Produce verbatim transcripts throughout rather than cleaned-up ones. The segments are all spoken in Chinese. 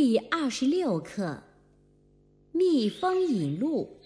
第二十六课：蜜蜂引路。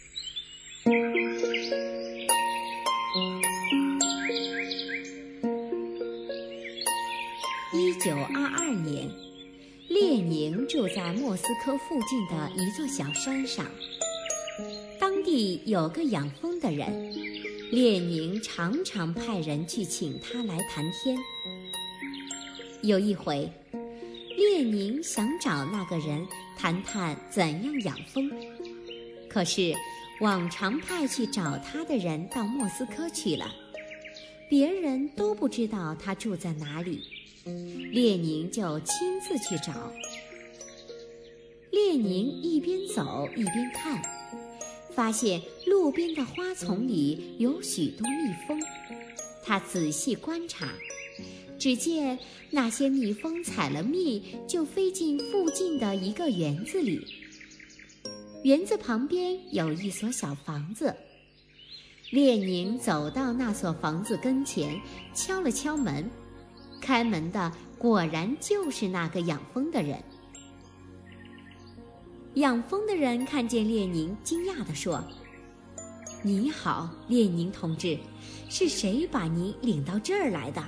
一九二二年，列宁住在莫斯科附近的一座小山上。当地有个养蜂的人，列宁常常派人去请他来谈天。有一回，列宁想找那个人谈谈怎样养蜂，可是往常派去找他的人到莫斯科去了，别人都不知道他住在哪里，列宁就亲自去找。列宁一边走一边看，发现路边的花丛里有许多蜜蜂，他仔细观察，只见那些蜜蜂采了蜜就飞进附近的一个园子里。园子旁边有一所小房子，列宁走到那所房子跟前，敲了敲门，开门的果然就是那个养蜂的人。养蜂的人看见列宁，惊讶地说：“你好，列宁同志，是谁把您领到这儿来的？”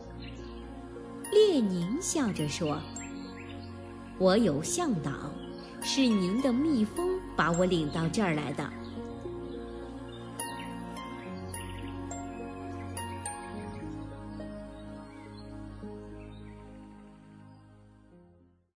列宁笑着说：“我有向导，是您的蜜蜂把我领到这儿来的。”